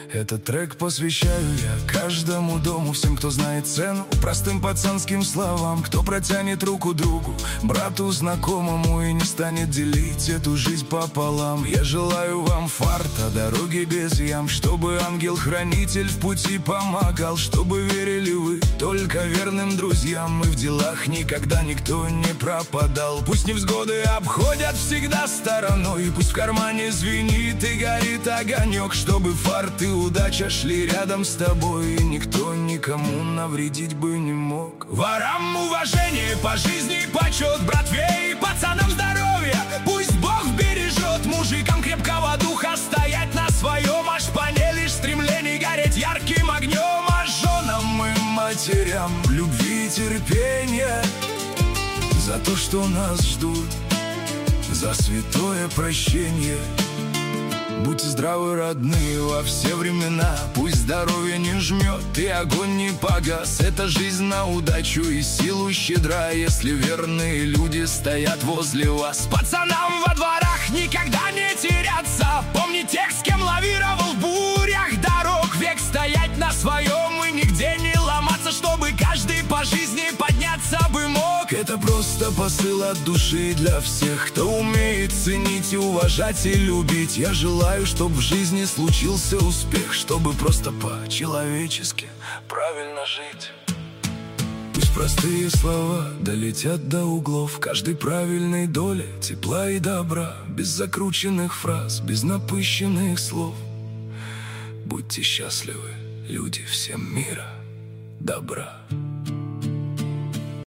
Этот трек посвящаю я каждому дому, всем, кто знает цену простым пацанским словам, кто протянет руку другу, брату, знакомому и не станет делить эту жизнь пополам. Я желаю вам фарта, дороги без ям, чтобы ангел-хранитель в пути помогал, чтобы верили вы только верным друзьям, и в делах никогда никто не пропадал. Пусть невзгоды обходят всегда стороной, пусть в кармане звенит и горит огонек, чтобы фарт и удача шли рядом с тобой, и никто никому навредить бы не мог. Ворам уважение, по жизни почет, братве и пацанам здоровья. Пусть Бог бережет, мужикам крепкого духа стоять на своем, аж по ней лишь стремлений гореть ярким огнем, а женам и матерям любви и терпения за то, что нас ждут, за святое прощение. Будьте здравы, родные, во все времена. Пусть здоровье не жмет и огонь не погас. Эта жизнь на удачу и силу щедра, если верные люди стоят возле вас. Пацанам во дворах никогда не теряться, помни тех, с кем лавировал в бурях дорог. Век стоять на своем и нигде не ломаться, чтобы каждый по жизни подняться бы мог. Это просто посыл от души для всех, кто умеет ценить и уважать и любить. Я желаю, чтоб в жизни случился успех, чтобы просто по-человечески правильно жить. Пусть простые слова долетят до углов каждой правильной доли тепла и добра, без закрученных фраз, без напыщенных слов. Будьте счастливы, люди, всем мира, добра.